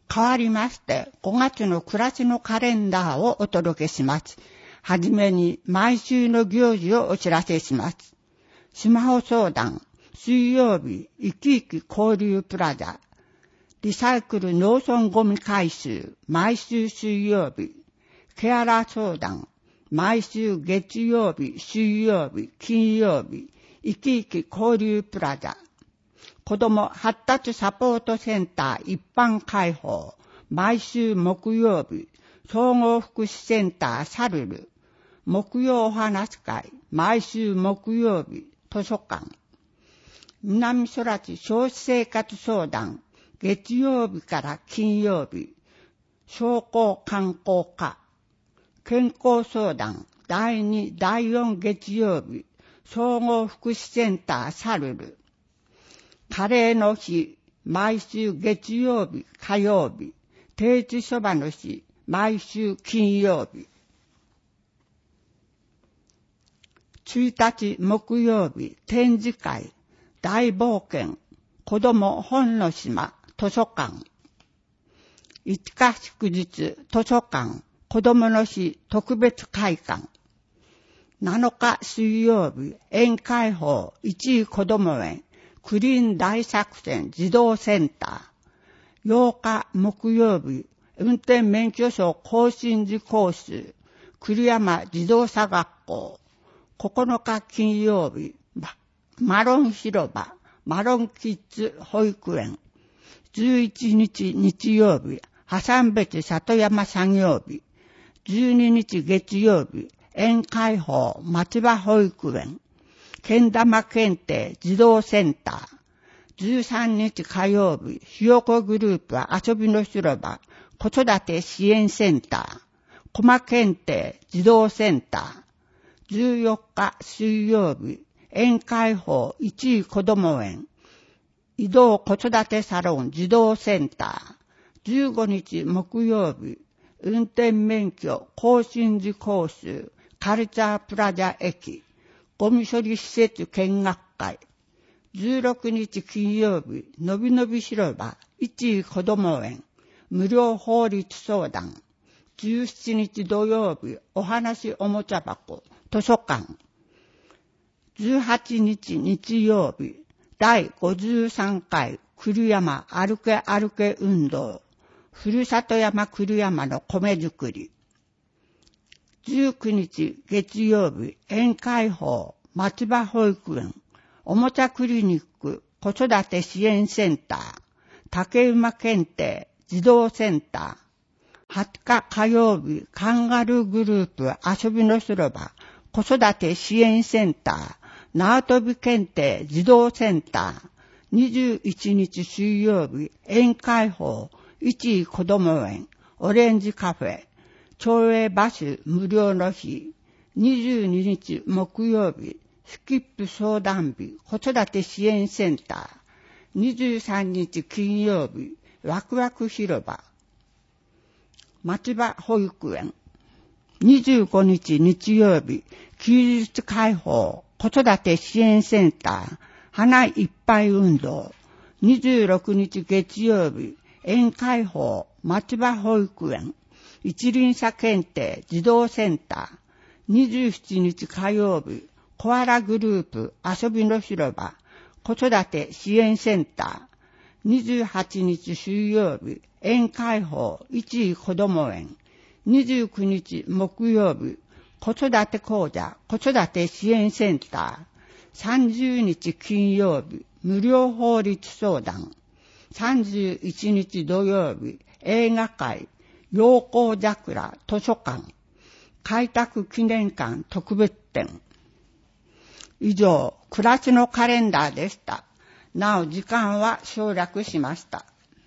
変わりまして、5月の暮らしのカレンダーをお届けします。はじめに毎週の行事をお知らせします。スマホ相談、水曜日、生き生き交流プラザ、リサイクル農村ゴミ回収、毎週水曜日、ケアラー相談、毎週月曜日、水曜日、金曜日、生き生き交流プラザ、子ども発達サポートセンター一般開放、毎週木曜日、総合福祉センターサルル、木曜お話会、毎週木曜日、図書館、南空地少子生活相談、月曜日から金曜日、商工観光課、健康相談、第2、第4月曜日、総合福祉センターサルル、カレーの日、毎週月曜日、火曜日、定時そばの日、毎週金曜日。1日木曜日、展示会、大冒険、子ども本の島、図書館。5日祝日、図書館、子どもの日、特別会館。7日水曜日、園開放、一位子ども園、クリーン大作戦児童センター。8日木曜日、運転免許証更新時講習、栗山自動車学校。9日金曜日、マロン広場、マロンキッズ保育園。11日日曜日、破産別里山作業日。12日月曜日、園開放町場保育園。けん玉検定児童センター。13日火曜日、ひよこグループは遊びの広場、子育て支援センター。駒検定児童センター。14日水曜日、園開放一位子ども園。移動子育てサロン児童センター。15日木曜日、運転免許更新時講習、カルチャープラザ駅。ゴミ処理施設見学会。16日金曜日、のびのび広場、一位子ども園、無料法律相談。17日土曜日、お話おもちゃ箱、図書館。18日日曜日、第53回栗山歩け歩け運動、ふるさと山栗山の米作り。19日月曜日、園開放、町場保育園、おもちゃクリニック、子育て支援センター、竹馬検定、児童センター。20日火曜日、カンガルーグループ、遊びの広場、子育て支援センター、縄跳び検定、児童センター。21日水曜日、園開放、一位子ども園、オレンジカフェ、町営バス無料の日。22日木曜日、スキップ相談日、子育て支援センター。23日金曜日、ワクワク広場、町場保育園。25日日曜日、休日開放、子育て支援センター、花いっぱい運動。26日月曜日、園開放、町場保育園、一輪車検定、児童センター。27日火曜日、コアラグループ、遊びの広場、子育て支援センター。28日水曜日、園開放、一位子ども園。29日木曜日、子育て講座、子育て支援センター。30日金曜日、無料法律相談。31日土曜日、映画会、陽光桜図書館、開拓記念館特別展。以上、暮らしのカレンダーでした。なお時間は省略しました。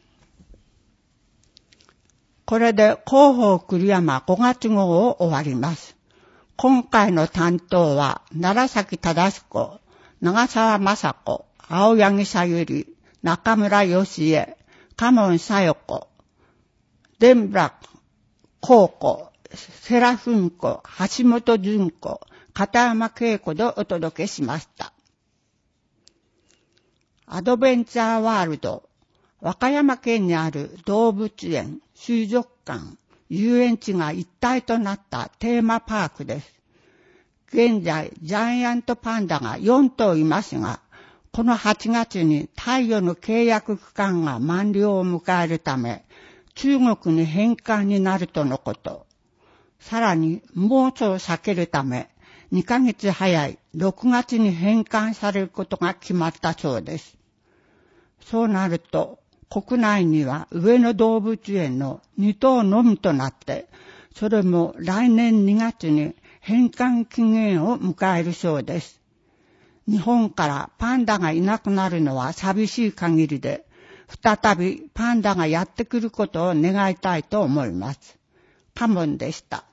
これで広報栗山5月号を終わります。今回の担当は楢崎忠子、長澤雅子、青柳さゆり、中村義恵、嘉門小夜子、デンブラ高子、セラフン子、橋本純子、片山恵子でお届けしました。アドベンチャーワールド、 和歌山県にある動物園、水族館、遊園地が一体となったテーマパークです。現在、ジャイアントパンダが4頭いますが、この8月に貸与の契約期間が満了を迎えるため、中国に返還になるとのこと。さらに、猛暑を避けるため、2ヶ月早い6月に返還されることが決まったそうです。そうなると、国内には上野動物園の2頭のみとなって、それも来年2月に返還期限を迎えるそうです。日本からパンダがいなくなるのは寂しい限りで、再びパンダがやってくることを願いたいと思います。カモンでした。